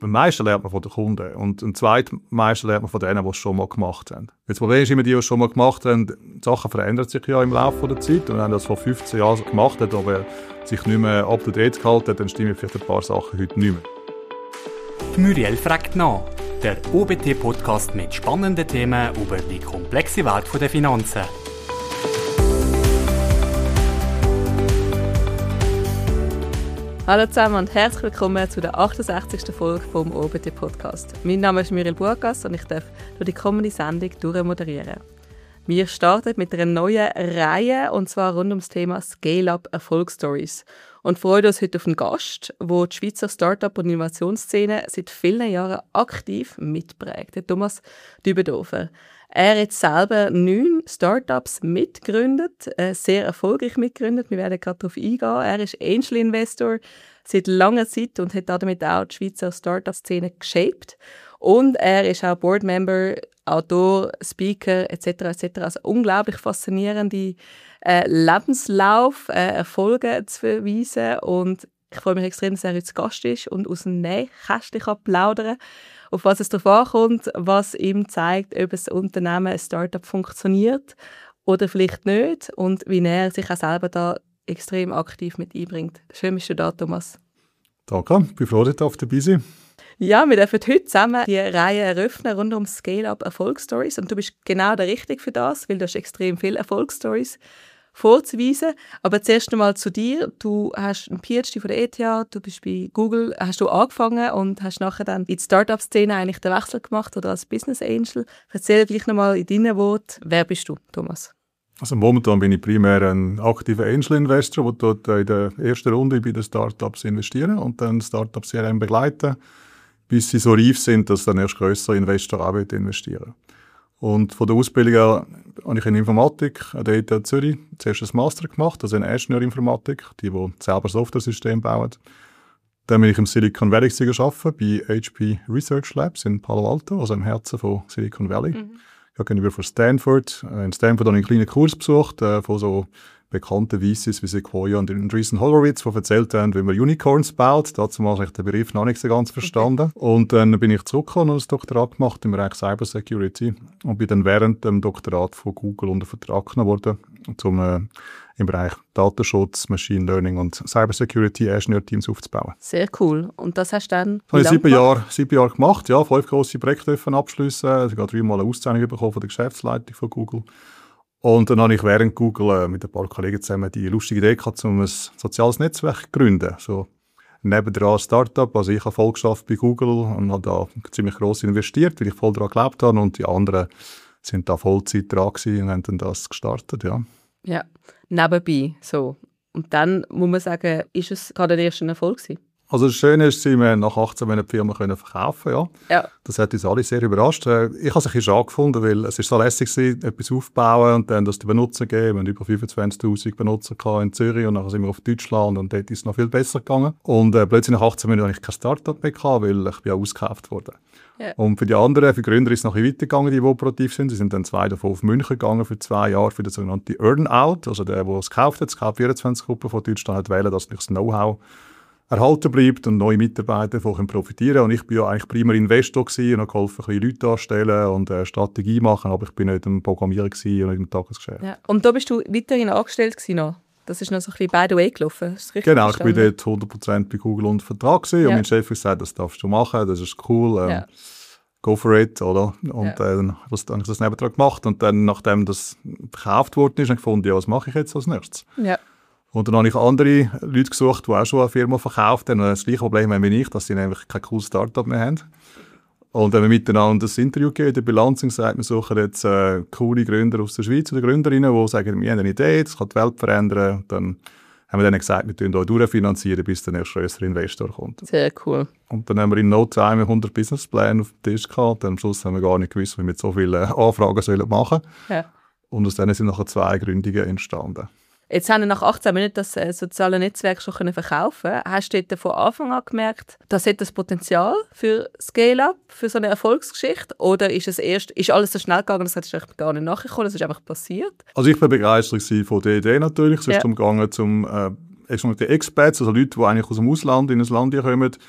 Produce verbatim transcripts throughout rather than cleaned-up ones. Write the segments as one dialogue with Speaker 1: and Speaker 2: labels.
Speaker 1: Am meisten lernt man von den Kunden und am zweiten meisten lernt man von denen, die es schon mal gemacht haben. Das Problem ist immer, die, die es schon mal gemacht haben, die Sachen verändern sich ja im Laufe der Zeit. Und wenn man das vor fünfzehn Jahren gemacht hat, aber sich nicht mehr up-to-date gehalten hat, dann stimmen vielleicht ein paar Sachen heute nicht mehr.
Speaker 2: Die Muriel fragt nach. Der O B T-Podcast mit spannenden Themen über die komplexe Welt der Finanzen.
Speaker 3: Hallo zusammen und herzlich willkommen zu der achtundsechzigsten Folge vom O B T-Podcast. Mein Name ist Muriel Burgas und ich darf durch die kommende Sendung durchmoderieren. Wir starten mit einer neuen Reihe, und zwar rund ums Thema Scale-Up Erfolgsstories. Und freuen uns heute auf einen Gast, der die Schweizer Start-up- und Innovationsszene seit vielen Jahren aktiv mitprägt, der Thomas Dübendorfer. Er hat jetzt selber neun Startups mitgegründet, äh, sehr erfolgreich mitgegründet. Wir werden gerade darauf eingehen. Er ist Angel-Investor seit langer Zeit und hat damit auch die Schweizer Startup-Szene geshaped. Und er ist auch Boardmember, Autor, Speaker et cetera et cetera. Also unglaublich faszinierende äh, Lebenslauf, äh, Erfolge zu verweisen. Und ich freue mich extrem, dass er heute Gast ist und aus dem Nähkästchen kann plaudern, auf was es darauf ankommt, was ihm zeigt, ob ein Unternehmen, ein Startup funktioniert oder vielleicht nicht und wie er sich auch selber da extrem aktiv mit einbringt. Schön bist du da, Thomas.
Speaker 1: Danke, ich bin froh, dass ich dabei sein.
Speaker 3: Ja, wir dürfen heute zusammen die Reihe eröffnen rund um Scale-Up Erfolgsstories und du bist genau der Richtige für das, weil du hast extrem viele Erfolgsstories vorzuweisen. Aber zuerst einmal zu dir. Du hast einen P H D von der E T H, du bist bei Google, hast du angefangen und hast nachher dann in die Start-up-Szene eigentlich den Wechsel gemacht oder als Business Angel. Erzähl gleich nochmal in deinen Worten, wer bist du, Thomas?
Speaker 1: Also momentan bin ich primär ein aktiver Angel-Investor, der dort in der ersten Runde bei den Startups investieren und dann Startups sehr begleiten, bis sie so reif sind, dass dann erst grössere Investoren auch investieren. Und von der Ausbildung her habe ich in Informatik an der E T H Zürich zuerst ein Master gemacht, also in Ingenieurinformatik, die, die selber Software-Systeme bauen. Dann bin ich im Silicon Valley gearbeitet, bei H P Research Labs in Palo Alto, also im Herzen von Silicon Valley. Mhm. Ich habe gegenüber von Stanford. In Stanford habe ich einen kleinen Kurs besucht äh, von so bekannten V Cs wie Sequoia und Andreessen Horowitz, die erzählt haben, wie man Unicorns baut. Dazu habe ich den Begriff noch nicht so ganz verstanden. Okay. Und dann bin ich zurückgekommen und ein Doktorat gemacht im Bereich Cybersecurity und bin dann während dem Doktorat von Google unter Vertrag genommen worden, um äh, im Bereich Datenschutz, Machine Learning und Cybersecurity Ingenieurteams aufzubauen.
Speaker 3: Sehr cool. Und das hast du dann
Speaker 1: Das habe ich sieben Jahre, sieben Jahre gemacht, ja, fünf grosse Projekte abschliessen. Ich habe dreimal eine Auszeichnung bekommen von der Geschäftsleitung von Google. Und dann habe ich während Google äh, mit ein paar Kollegen zusammen die lustige Idee gehabt, um ein soziales Netzwerk zu gründen. So nebendran ein Startup, also ich habe voll geschafft bei Google und habe da ziemlich gross investiert, weil ich voll daran geglaubt habe und die anderen sind da Vollzeit dran gewesen und haben dann das gestartet, ja.
Speaker 3: Ja, nebenbei, so. Und dann muss man sagen, ist es gerade der erste Erfolg gewesen?
Speaker 1: Also das Schöne ist, dass wir nach achtzehn Monaten die Firma verkaufen können. Ja.
Speaker 3: Ja.
Speaker 1: Das hat uns alle sehr überrascht. Ich habe es ein bisschen schade gefunden, weil es ist so lässig war, etwas aufzubauen und dann das die Benutzer geben. Wir hatten über fünfundzwanzigtausend Benutzer in Zürich und dann sind wir auf Deutschland und dort ist es noch viel besser gegangen. Und äh, plötzlich nach achtzehn Monaten hatte ich kein Startup mehr gehabt, weil ich bin auch ausgekauft wurde. Ja. Und für die anderen, für die Gründer ist es noch ein bisschen weitergegangen, die, die operativ sind. Sie sind dann zwei davon auf München gegangen für zwei Jahre für den sogenannten Earn-Out. Also der, der es gekauft hat, die K vierundzwanzig-Gruppe von Deutschland hat wählen, dass das Know-how erhalten bleibt und neue Mitarbeiter davon profitieren können. Und ich war ja eigentlich primär Investor gewesen und habe geholfen, ein bisschen Leute anstellen und äh, Strategie machen, aber ich bin nicht im Programmieren gewesen und nicht im Tagesgeschäft.
Speaker 3: Ja. Und da bist du weiterhin angestellt gewesen noch? Das ist noch so ein bisschen by the way gelaufen?
Speaker 1: Genau, ich war dort hundert Prozent bei Google unter Vertrag gewesen, ja. Und mein Chef hat gesagt, das darfst du machen, das ist cool, ähm, ja. Go for it, oder? Und ja. äh, dann habe ich das nebendran gemacht und dann, nachdem das verkauft worden ist, habe ich gefunden, ja, was mache ich jetzt als nächstes? Ja. Und dann habe ich andere Leute gesucht, die auch schon eine Firma verkauft haben. Und das gleiche Problem haben wie ich, dass sie nämlich kein cooles Startup mehr haben. Und wenn wir miteinander das Interview geben, in der Bilanz, sagt, wir suchen jetzt äh, coole Gründer aus der Schweiz oder Gründerinnen, die sagen, wir haben eine Idee, das kann die Welt verändern. Und dann haben wir denen gesagt, wir tun hier durchfinanzieren, bis der nächste größere Investor kommt.
Speaker 3: Sehr cool.
Speaker 1: Und dann haben wir in no time hundert Businesspläne auf dem Tisch gehabt. Und am Schluss haben wir gar nicht gewusst, wie wir mit so vielen Anfragen sollen machen sollen. Ja. Und aus denen sind nachher zwei Gründungen entstanden.
Speaker 3: Jetzt haben wir nach achtzehn Monaten das äh, soziale Netzwerk schon können verkaufen. Hast du dort von Anfang an gemerkt, das hat das Potenzial für Scale-Up, für so eine Erfolgsgeschichte? Oder ist es erst, ist alles so schnell gegangen, das hättest du gar nicht nachgekommen, das ist einfach passiert?
Speaker 1: Also ich war begeistert von der Idee natürlich. Es ist ja. darum gegangen, zum äh, die Expats, also Leute, die eigentlich aus dem Ausland in ein Land kommen,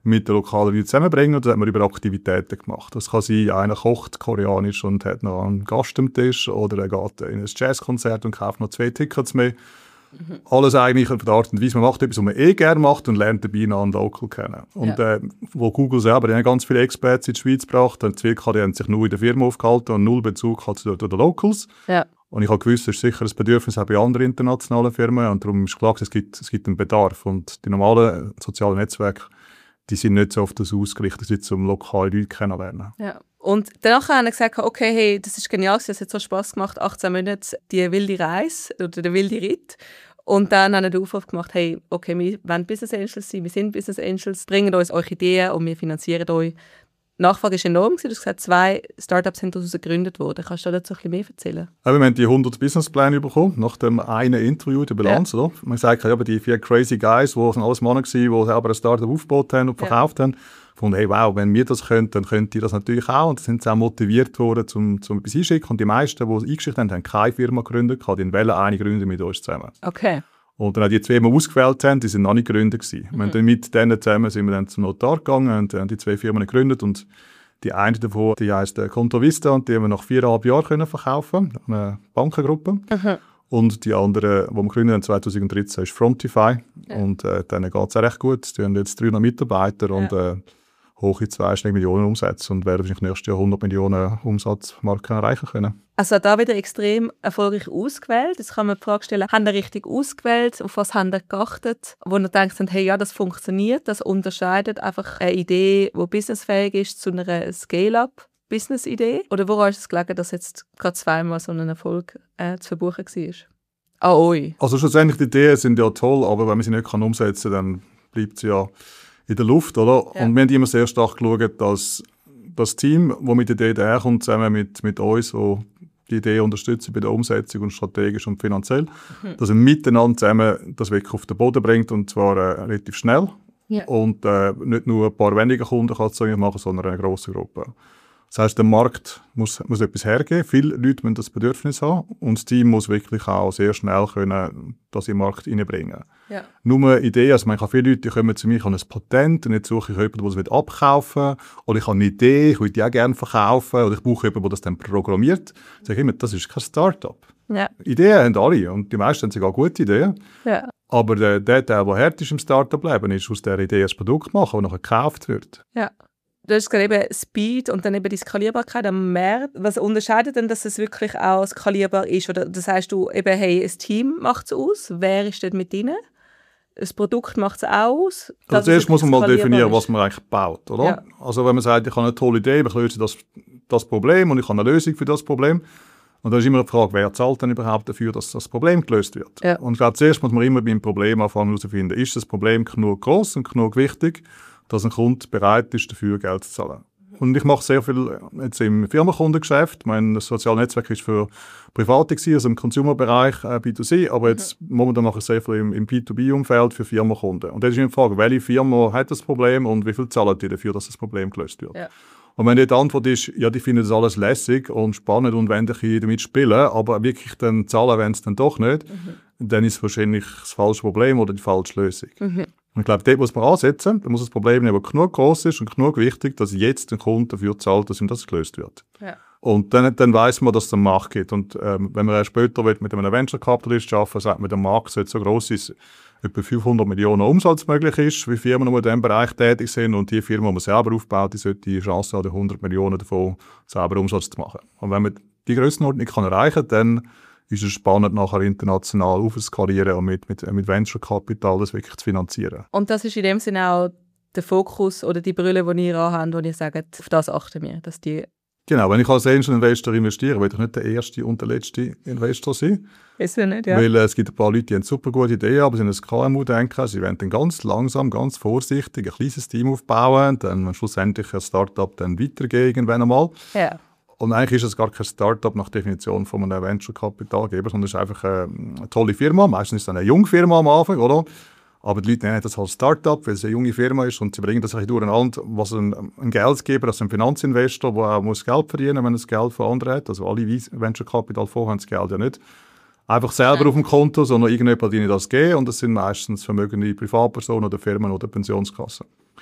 Speaker 1: mit den lokalen Leuten zusammenbringen. Und das hat man über Aktivitäten gemacht. Das kann sein, einer kocht koreanisch und hat noch einen Gast am Tisch oder er geht in ein Jazzkonzert und kauft noch zwei Tickets mehr. Mhm. Alles eigentlich auf die Art und Weise. Man macht etwas, was man eh gerne macht und lernt dabei noch einen Local kennen. Und ja. äh, wo Google selber, die haben ganz viele Experts in die Schweiz gebracht, und Zwicka, die haben sich nur in der Firma aufgehalten und null Bezug zu den Locals. Ja. Und ich habe gewusst, es ist sicher ein Bedürfnis auch bei anderen internationalen Firmen und darum ist klar, es gibt, es gibt einen Bedarf. Und die normalen sozialen Netzwerke, die sind nicht so auf das ausgerichtet, sie zum lokalen Leute kennenlernen.
Speaker 3: Ja. Und danach haben wir gesagt, okay, hey, das ist genial, es hat so Spass gemacht, achtzehn Monate die wilde Reise oder der wilde Ritt. Und dann haben wir den Aufruf gemacht, hey, okay, wir wollen Business Angels sein, wir sind Business Angels, bringen uns eure Ideen und wir finanzieren euch. Die Nachfrage war enorm. Du hast gesagt, zwei Startups sind daraus gegründet worden. Kannst du dazu ein bisschen mehr erzählen?
Speaker 1: Ja, wir haben die hundert Businesspläne bekommen, nach dem einen Interview, der Bilanz. Ja. Oder? Man sagt ja, die vier crazy Guys, die alles Männer waren, die selber ein Startup aufgebaut haben und verkauft ja. haben, von hey, wow, wenn wir das können, dann könnt ihr das natürlich auch. Und dann sind sie auch motiviert worden, zum, zum etwas einschicken. Und die meisten, die es eingeschickt haben, haben keine Firma gegründet, die wollen eine gründen mit uns zusammen.
Speaker 3: Okay.
Speaker 1: Und dann auch die zwei, die wir ausgewählt haben, die sind noch nicht gegründet gewesen. Mhm. Wir mit denen zusammen sind wir dann zum Notar gegangen und haben die zwei Firmen gegründet. Und die eine davon, die heisst Controvista und die haben wir nach viereinhalb Jahren können verkaufen, eine Bankengruppe. Mhm. Und die andere, die wir gegründet haben zwanzig dreizehn, ist Frontify. Ja. Und äh, denen geht es auch recht gut. Die haben jetzt dreihundert Mitarbeiter ja. und äh, hohe zweistellige Millionen Umsätze und werden wahrscheinlich nächstes Jahr hundert Millionen Umsatzmarken erreichen können.
Speaker 3: Also da wieder extrem erfolgreich ausgewählt. Jetzt kann man die Frage stellen, haben Sie richtig ausgewählt? Auf was haben Sie geachtet? Wo Sie denken, hey, ja, das funktioniert, das unterscheidet einfach eine Idee, die businessfähig ist, zu einer Scale-up-Business-Idee? Oder woran ist es gelegen, dass jetzt gerade zweimal so ein Erfolg äh, zu verbuchen war? Ah, oi.
Speaker 1: Also schlussendlich, die Ideen sind ja toll, aber wenn man sie nicht umsetzen kann, dann bleibt sie ja in der Luft, oder? Ja. Und wir haben immer sehr stark geschaut, dass das Team, das mit der Idee daherkommt, zusammen mit, mit uns, wo die Idee unterstützen bei der Umsetzung und strategisch und finanziell, mhm. dass wir miteinander zusammen das wirklich auf den Boden bringt und zwar äh, relativ schnell ja. und äh, nicht nur ein paar wenige Kunden kann es machen, sondern eine grosse Gruppe. Das heisst, der Markt muss, muss etwas hergeben. Viele Leute müssen das Bedürfnis haben und das Team muss wirklich auch sehr schnell können, das in den Markt reinbringen. Ja. Nur Ideen, also man kann viele Leute die kommen zu mir, ich habe ein Patent und jetzt suche ich jemanden, der es abkaufen will. Oder ich habe eine Idee, ich will die auch gerne verkaufen. Oder ich brauche jemanden, der das dann programmiert. Ich sage immer, das ist kein Start-up. Ja. Ideen haben alle und die meisten haben sogar gute Ideen. Ja. Aber der, der Teil, der hart ist im Start-up-Leben, ist aus dieser Idee ein Produkt machen, das nachher gekauft wird.
Speaker 3: Ja. Du hast gerade eben Speed und dann eben die Skalierbarkeit am Markt. Was unterscheidet denn, dass es wirklich auch skalierbar ist? Oder das heißt du eben, hey, ein Team macht es aus. Wer ist dort mit drin? Das Produkt macht es auch aus.
Speaker 1: Also zuerst muss man mal definieren, ist. was man eigentlich baut, oder? Ja. Also wenn man sagt, ich habe eine tolle Idee, ich löse das, das Problem und ich habe eine Lösung für das Problem. Und dann ist immer die Frage, wer zahlt denn überhaupt dafür, dass das Problem gelöst wird? Ja. Und ich glaube, zuerst muss man immer beim Problem anfangen herauszufinden, ist das Problem genug groß und genug wichtig, dass ein Kunde bereit ist, dafür Geld zu zahlen. Und ich mache sehr viel jetzt im Firmenkundengeschäft. Mein das soziale Netzwerk ist für Private gewesen, also im Consumer-Bereich äh, B zwei C, aber jetzt mhm. momentan mache ich sehr viel im, im B zwei B-Umfeld für Firmenkunden. Und da ist immer die Frage, welche Firma hat das Problem und wie viel zahlen die dafür, dass das Problem gelöst wird? Ja. Und wenn die Antwort ist, ja, die finden das alles lässig und spannend und wollen damit spielen, aber wirklich dann zahlen wollen sie dann doch nicht, mhm. dann ist es wahrscheinlich das falsche Problem oder die falsche Lösung. Mhm. Und ich glaube, dort muss man ansetzen. Da muss das Problem aber genug groß ist und genug wichtig, dass jetzt der Kunde dafür zahlt, dass ihm das gelöst wird. Ja. Und dann, dann weiss man, dass es einen Markt gibt. Und ähm, wenn man erst später mit einem Venture Capitalist arbeiten, sagt man, der Markt sollte so gross sein, etwa fünfhundert Millionen Umsatz möglich ist, wie Firmen, die in diesem Bereich tätig sind. Und die Firma, die man selber aufbaut, die sollte die Chance haben, hundert Millionen davon selber Umsatz zu machen. Und wenn man die Grössenordnung kann erreichen kann, dann ist es spannend, nachher international aufzuskalieren und mit, mit, mit Venture Capital das wirklich zu finanzieren.
Speaker 3: Und das ist in dem Sinne auch der Fokus oder die Brille, die ihr anhabt, wo ihr sagt, auf das achten wir, dass die...
Speaker 1: Genau, wenn ich als Angel Investor investiere, will ich nicht der erste und der letzte Investor sein.
Speaker 3: Ist ja nicht, ja.
Speaker 1: Weil äh, es gibt ein paar Leute, die haben super gute Ideen, aber sie sind ein K M U-Denker. Sie wollen dann ganz langsam, ganz vorsichtig ein kleines Team aufbauen, dann schlussendlich ein Startup dann weitergehen irgendwann einmal. Ja. Und eigentlich ist es gar kein Start-up nach Definition von einem Venture-Kapitalgeber, sondern es ist einfach eine, eine tolle Firma. Meistens ist es eine junge Firma am Anfang, oder? Aber die Leute nennen das als Start-up, weil es eine junge Firma ist und sie bringen das ein bisschen durcheinander, was ein, ein Geldgeber, also ein Finanzinvestor, der auch muss Geld verdienen muss, wenn er das Geld von anderen hat. Also alle Venture-Capital-Fonds haben das Geld ja nicht einfach selber ja. auf dem Konto, sondern irgendjemand hat ihnen das geben und das sind meistens vermögende Privatpersonen oder Firmen oder Pensionskassen.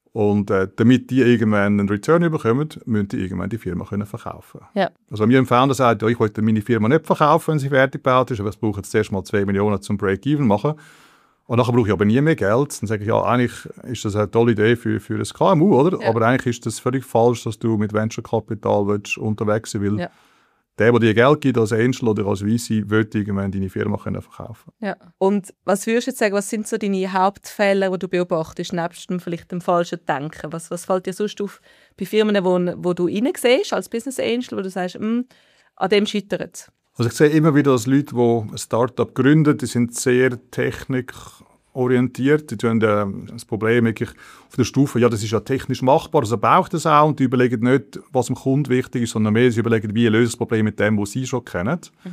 Speaker 1: Und äh, damit die irgendwann einen Return bekommen, müssen die irgendwann die Firma können verkaufen.
Speaker 3: Ja.
Speaker 1: Also wenn mir ein Founder sagt, ja, ich wollte meine Firma nicht verkaufen, wenn sie fertig gebaut ist, aber ich brauche jetzt zuerst mal zwei Millionen zum Break-Even machen. Und nachher brauche ich aber nie mehr Geld. Dann sage ich, ja, eigentlich ist das eine tolle Idee für, für ein K M U, oder? Ja. Aber eigentlich ist das völlig falsch, dass du mit Venture Capital willst, unterwegs sein willst. Ja. Der, der dir Geld gibt als Angel oder als V C, will irgendwann deine Firma können verkaufen.
Speaker 3: Ja. Und was würdest du jetzt sagen, was sind so deine Hauptfälle, die du beobachtest, nebst dem vielleicht dem falschen Denken? Was, was fällt dir sonst auf bei Firmen, wo, wo du reinsiehst als Business Angel, wo du sagst, an dem scheitert es?
Speaker 1: Also ich sehe immer wieder, dass Leute, die ein Startup gründen, die sind sehr technikorientiert. Die tun äh, das Problem wirklich auf der Stufe, ja, das ist ja technisch machbar, also braucht das auch. Und die überlegen nicht, was dem Kunden wichtig ist, sondern mehr, sie überlegen, wie lösen das Problem mit dem, was sie schon kennen. Mhm.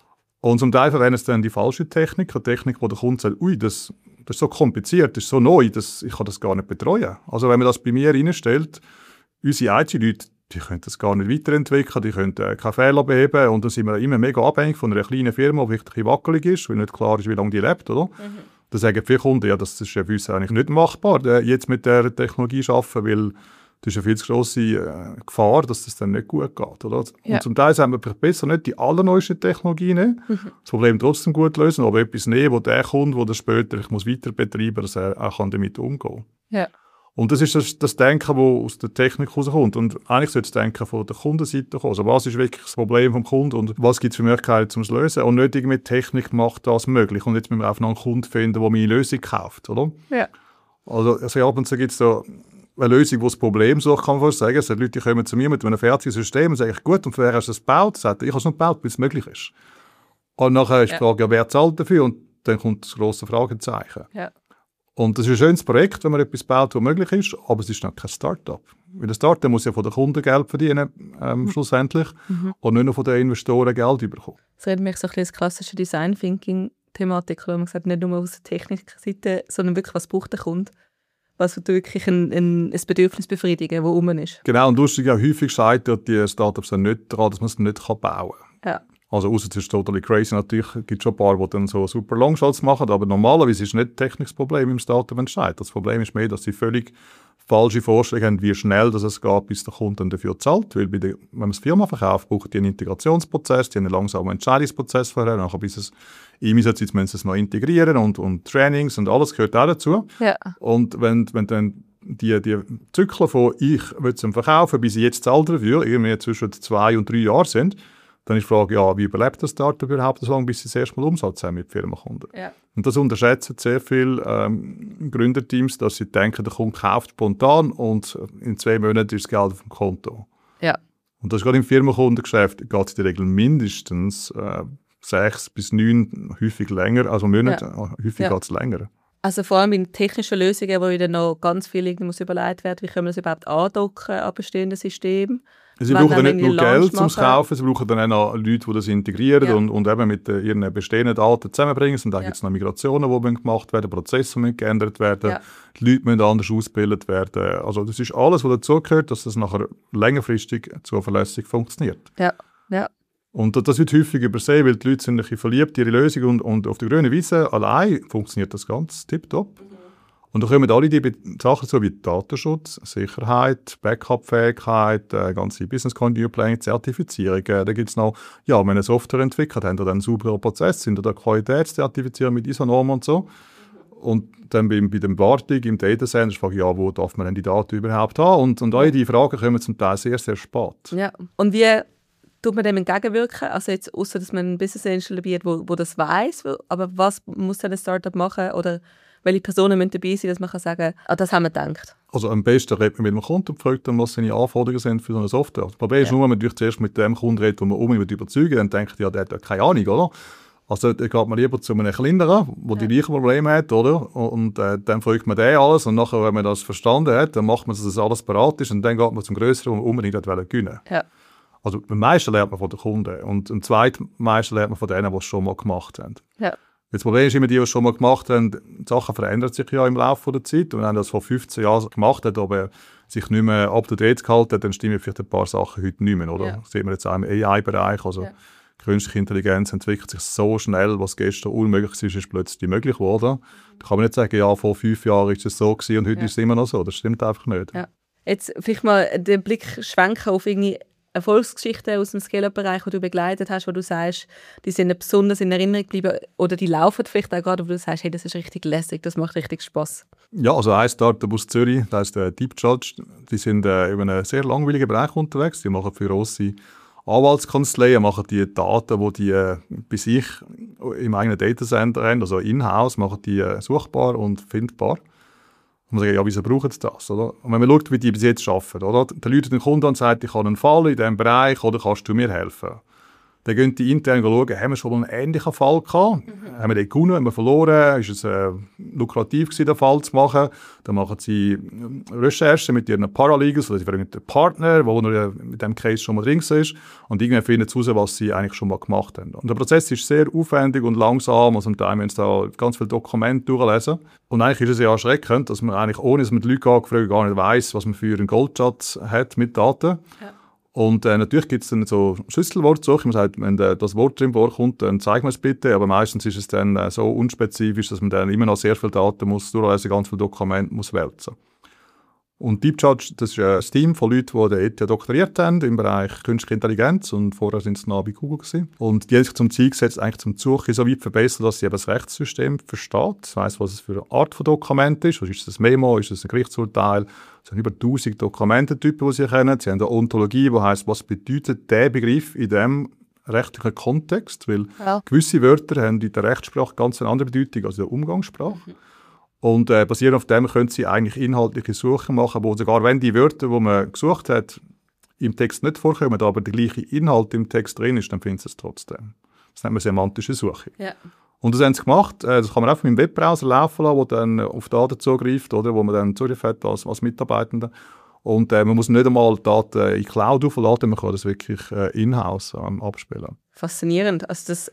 Speaker 1: Und zum Teil verwenden sie dann die falsche Technik, eine Technik, wo der Kunde sagt, ui, das, das ist so kompliziert, das ist so neu, das, ich kann das gar nicht betreuen. Also wenn man das bei mir reinstellt, unsere I T-Leute, die können das gar nicht weiterentwickeln, die können äh, keine Fehler beheben und dann sind wir immer mega abhängig von einer kleinen Firma, die wirklich wackelig ist, weil nicht klar ist, wie lange die lebt, oder? Mhm. Da sagen viele Kunden, ja, das ist ja für uns eigentlich nicht machbar, äh, jetzt mit der Technologie zu arbeiten, weil das ist eine viel zu grosse äh, Gefahr, dass das dann nicht gut geht, oder? Ja. Und zum Teil sagen wir besser nicht die allerneuesten Technologien, mhm. das Problem trotzdem gut lösen, aber etwas nehmen, wo der Kunde, der das später ich muss weiter betreiben, dass er auch damit umgehen kann. Ja. Und das ist das, das Denken, das aus der Technik rauskommt. Und eigentlich sollte das Denken von der Kundenseite kommen. Also was ist wirklich das Problem vom Kunden und was gibt es für Möglichkeiten, um es zu lösen? Und nicht irgendwie Technik macht das möglich. Und jetzt müssen wir auch noch einen Kunden finden, der meine Lösung kauft, oder? Ja. Also, also ab und zu gibt es da eine Lösung, die das Problem sucht, kann man fast sagen. Also, Leute kommen zu mir mit einem fertigen System und sagen, gut, und wer hast du das gebaut? Sagt, ich habe es nur gebaut, bis es möglich ist. Und nachher ist die Frage, ja, wer zahlt dafür? Und dann kommt das grosse Fragezeichen. Ja. Und das ist ein schönes Projekt, wenn man etwas baut, was möglich ist, aber es ist noch kein Start-up. Weil ein Start-up muss ja von den Kunden Geld verdienen, ähm, mhm. schlussendlich, mhm. und nicht nur von den Investoren Geld bekommen.
Speaker 3: Das erinnert mich so ein bisschen an das klassische Design-Thinking-Thematik, wo man gesagt nicht nur aus der Technikseite, sondern wirklich, was braucht der Kunde? Was wirklich ein, ein, ein Bedürfnis befriedigen, das rum ist.
Speaker 1: Genau, und lustig, auch häufig scheitert die Start-ups dann nicht daran, dass man es nicht bauen kann. Ja. Also außer es ist totally crazy, natürlich gibt es schon ein paar, die dann so super Longshots machen, aber normalerweise ist nicht ein technisches Problem im Startup entscheidend. Das Problem ist mehr, dass sie völlig falsche Vorstellungen haben, wie schnell das es geht, bis der Kunde dann dafür zahlt. Weil bei der, wenn man eine Firma verkauft, braucht die einen Integrationsprozess, die einen langsamen Entscheidungsprozess vorher, nachher bis es einsetzt, jetzt müssen sie es noch integrieren und, und Trainings und alles gehört auch dazu. Ja. Und wenn, wenn dann die, die Zyklen von ich will es verkaufen, bis ich jetzt zahlt dafür, irgendwie zwischen zwei und drei Jahren sind, dann ist die Frage, ja, wie überlebt das Startup überhaupt so lange, bis sie das erste Mal Umsatz haben mit Firmenkunden? Ja. Und das unterschätzen sehr viele ähm, Gründerteams, dass sie denken, der Kunde kauft spontan und in zwei Monaten ist das Geld auf dem Konto. Ja. Und das ist gerade im Firmenkundengeschäft, geht es in der Regel mindestens äh, sechs bis neun, häufig länger, also Monate, ja. häufig ja. geht es länger.
Speaker 3: Also vor allem in technischen Lösungen, wo wieder noch ganz viel muss überlegt werden, wie können wir das überhaupt andocken an bestehenden Systemen.
Speaker 1: Sie brauchen dann nicht nur Geld zum Kaufen, sie brauchen dann auch noch Leute, die das integrieren ja. und, und eben mit äh, ihren bestehenden Daten zusammenbringen. Und dann ja. gibt es noch Migrationen, die gemacht werden, Prozesse müssen geändert werden, ja. die Leute müssen anders ausgebildet werden. Also das ist alles, was dazugehört, dass das nachher längerfristig zuverlässig funktioniert. Ja. Ja. Und das wird häufig übersehen, weil die Leute sind ein bisschen verliebt in ihre Lösung und, und auf der grünen Wiese allein funktioniert das ganz tipptopp. Und da kommen alle die Sachen so wie Datenschutz, Sicherheit, Backup-Fähigkeit, äh, ganze Business Continuity Planning, Zertifizierung. Äh, da gibt es noch, ja, wenn eine Software entwickelt, haben wir dann einen sauberen Prozess, sind da Qualitätszertifizierung mit I S O-Normen und so. Und dann bei, bei dem Wartung im Datacenter frage ich, ja, wo darf man denn die Daten überhaupt haben? Und, und all diese Fragen kommen zum Teil sehr, sehr spät.
Speaker 3: Ja, und wie tut man dem entgegenwirken? Also jetzt, ausser dass man ein Business Angel wird, wo, wo das weiss, aber was muss dann ein Startup machen oder welche Personen müssen dabei sein, dass man kann sagen kann, ah, das haben wir gedacht?
Speaker 1: Also am besten redet man mit dem Kunden und fragt dann, was seine Anforderungen sind für so eine Software. Das Problem ja. ist nur, wenn man natürlich zuerst mit dem Kunden redet, den man unbedingt überzeugen will, dann denkt ja, der hat ja keine Ahnung, oder? Also dann geht man lieber zu einem kleineren, der ja. die gleichen Probleme hat, oder? Und äh, dann fragt man den alles und nachher, wenn man das verstanden hat, dann macht man, dass das alles bereit ist und dann geht man zum Größeren, den man unbedingt gewinnen will. Ja. Also am meisten lernt man von den Kunden und am zweitmeisten lernt man von denen, die es schon mal gemacht haben. Ja. Das Problem ist immer, die, die es schon mal gemacht haben, die Sachen verändern sich ja im Laufe der Zeit. Und wenn er das vor fünfzehn Jahren gemacht hat, aber sich nicht mehr up-to-date gehalten hat, dann stimmen vielleicht ein paar Sachen heute nicht mehr, oder? Ja. Das sieht man jetzt auch im A I-Bereich. Also ja. Künstliche Intelligenz entwickelt sich so schnell, was gestern unmöglich war, ist plötzlich möglich geworden. Da kann man nicht sagen, ja, vor fünf Jahren war es so gewesen und heute ja. ist es immer noch so. Das stimmt einfach nicht.
Speaker 3: Ja. Jetzt vielleicht mal den Blick schwenken auf irgendwie Erfolgsgeschichten aus dem Scale-Up-Bereich, die du begleitet hast, wo du sagst, die sind besonders in Erinnerung geblieben oder die laufen vielleicht auch gerade, wo du sagst, hey, das ist richtig lässig, das macht richtig Spass.
Speaker 1: Ja, also ein Startup aus Zürich, das heisst äh, Deep Judge, die sind äh, in einem sehr langweiligen Bereich unterwegs. Die machen für grosse Anwaltskanzleien, machen die Daten, die die äh, bei sich im eigenen Datacenter haben, also in-house, machen die äh, suchbar und findbar. Und man sagt, ja, wieso brauchen sie das? Oder? Und wenn man schaut, wie die bis jetzt arbeiten, oder? Dann läutet den Kunden an und sagt, ich habe einen Fall in diesem Bereich, oder kannst du mir helfen? Dann gehen die intern schauen, haben wir schon mal einen ähnlichen Fall gehabt? Mhm. Haben wir den gewonnen, haben wir verloren? Ist es äh, lukrativ gewesen, den Fall zu machen? Dann machen sie Recherchen mit ihren Paralegals oder sie fragen den Partner, wo er mit diesem Case schon mal drin ist. Und irgendwann finden sie heraus, was sie eigentlich schon mal gemacht haben. Und der Prozess ist sehr aufwendig und langsam. Also, da müssen sie da ganz viele Dokumente durchlesen. Und eigentlich ist es ja erschreckend, dass man eigentlich, ohne dass man die Leute angefragt gar nicht weiss, was man für einen Goldschatz hat mit Daten. Ja. Und äh, natürlich gibt es dann so Schlüsselwortsuche. Man sagt, wenn äh, das Wort drin vorkommt, dann zeig mir es bitte. Aber meistens ist es dann äh, so unspezifisch, dass man dann immer noch sehr viele Daten muss durchlesen, ganz viele Dokumente muss wälzen. Und Deep Judge, das ist ein Team von Leuten, die den E T H doktoriert haben im Bereich Künstliche Intelligenz. Und vorher sind sie noch bei Google gewesen. Und die haben sich zum Ziel gesetzt, eigentlich zum Suche so weit verbessern, dass sie eben das Rechtssystem versteht. Das weiss, was es für eine Art von Dokument ist. Was ist das Memo? Ist das ein Gerichtsurteil? Es sind über tausend Dokumententypen, die sie kennen. Sie haben eine Ontologie, die heisst, was bedeutet der Begriff in diesem rechtlichen Kontext? Weil ja. gewisse Wörter haben in der Rechtssprache ganz eine andere Bedeutung als in der Umgangssprache. Mhm. Und äh, basierend auf dem können sie eigentlich inhaltliche Suchen machen, wo sogar wenn die Wörter, die man gesucht hat, im Text nicht vorkommen, aber der gleiche Inhalt im Text drin ist, dann finden sie es trotzdem. Das nennt man semantische Suche. Ja. Und das haben sie gemacht. Äh, das kann man auch mit dem Webbrowser laufen lassen, der dann auf Daten zugreift, oder, wo man dann Zugriff hat als, als Mitarbeitender. Und äh, man muss nicht einmal Daten in Cloud aufladen, man kann das wirklich äh, in-house ähm, abspielen.
Speaker 3: Faszinierend. Also das,